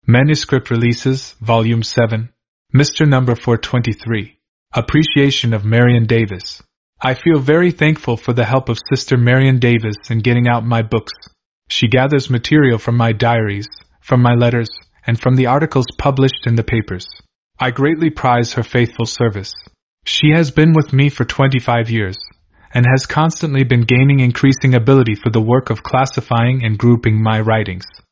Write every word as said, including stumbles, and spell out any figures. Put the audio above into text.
Manuscript Releases, Volume seven, Mister Number four twenty-three. Appreciation of Marion Davis. I feel very thankful for the help of Sister Marion Davis in getting out my books. She gathers material from my diaries, from my letters, and from the articles published in the papers. I greatly prize her faithful service. She has been with me for twenty-five years, and has constantly been gaining increasing ability for the work of classifying and grouping my writings.